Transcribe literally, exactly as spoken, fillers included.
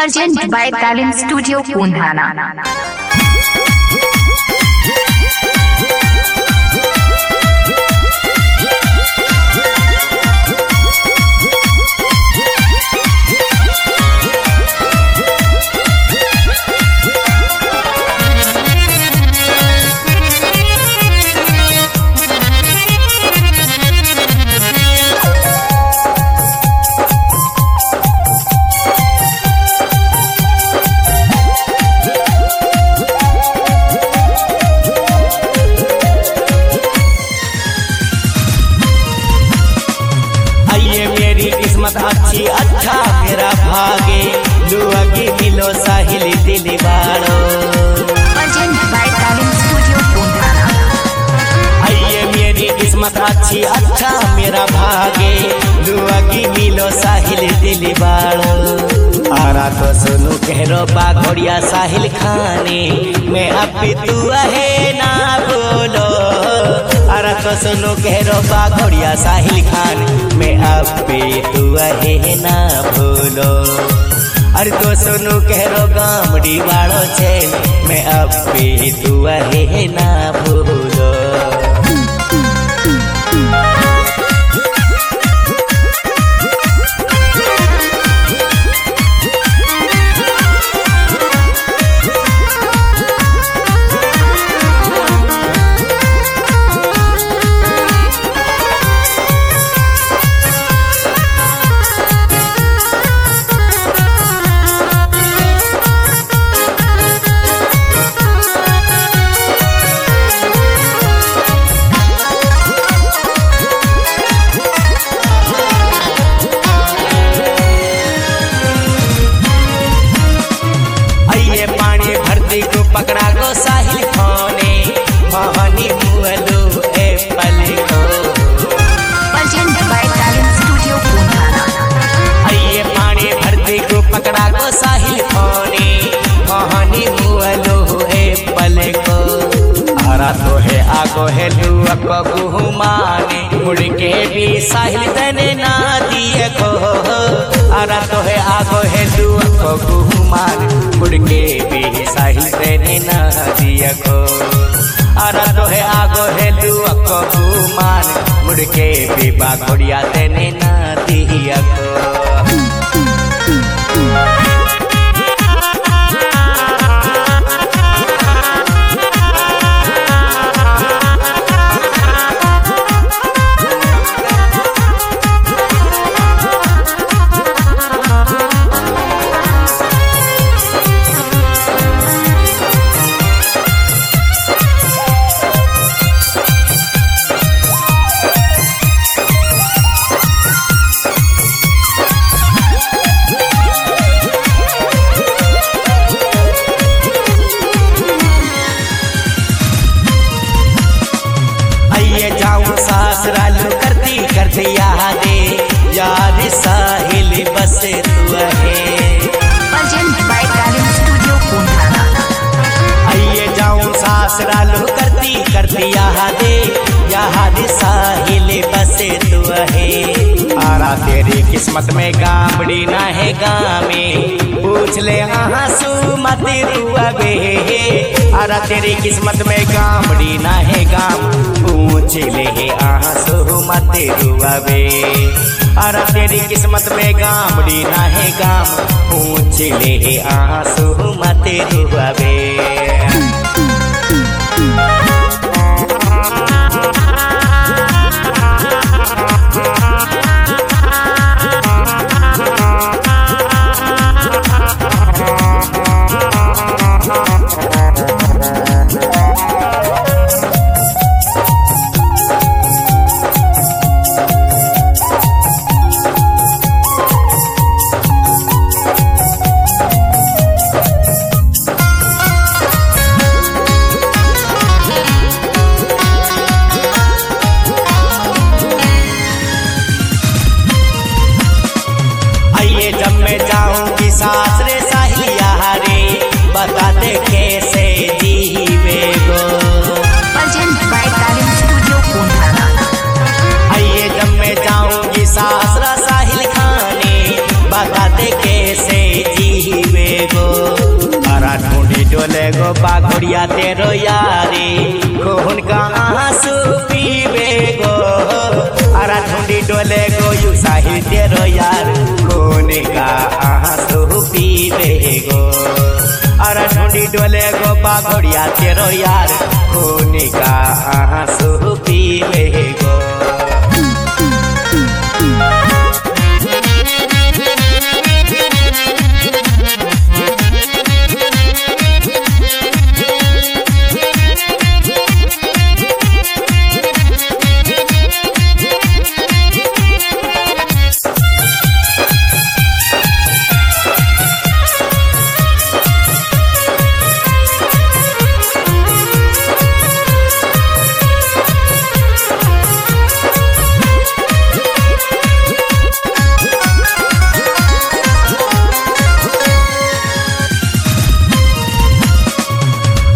Presented by Talent Studio Pundhana. किस्मत अच्छी अच्छा मेरा भागे लुआगी मिलो साहिल दिल बाड़ो। Presented by Talent Studio Pundhana. आइए मेरी किस्मत अच्छी अच्छा मेरा भागे लुआगी मिलो साहिल दिल बाड़ो। आरा तो सुनो कहरो बा घोड़िया साहिल खाने मैं अब भी तू है ना बोलो। आरा तो सुनो कहरो बा घोड़िया साहिल खान मैं अब भी तू है ना भूलो। अरे तो सुनो कहरो गामड़ी वाड़ो छे मैं अब भी तू है ना भूलो। को पकड़ा गो साहिल खाने महानी मुअलो ए पल को। Presented by Talent Studio Pundhana. आइए पानी भरती को पकड़ा गो साहिल खाने महानी मुअलो ए पल को। आरा तो है आगो है लुआ को घुमाने मुड़ के भी साहिल तने ना दिए को। आरा तो है आगो है लुआ को घुमाने मुड़ के भी साहिल तने ना दिया को। आरा तो है आगो है लुआ को घुमाने मुड़ के भी बागोड़िया तने ना दिया को। सासरालू करती करती यादे याद साहिल बस तू है। Presented by Talent Studio Pundhana. आइए जाऊं सासरालू करती करती यादे याद साहिल बस तू है। आरा तेरी किस्मत में गामड़ी ना है गामे पूछ ले आंसू मत रुआबे। आरा तेरी किस्मत में गामड़ी ना है गाम पूछ ले आंसू मत रुआबे। आरा तेरी किस्मत में गामड़ी ना है गाम पूछ ले आंसू मत रुआबे। डोले गो बाघोड़िया तेरो यारे खून का आंसू पीवे गो अरा ढूंढी डोले गो यू साहिल तेरो यार खून का आंसू पीवे गो अरा ढूंढी डोले गो बाघोड़िया तेरो यार खून का आंसू पीवे गो।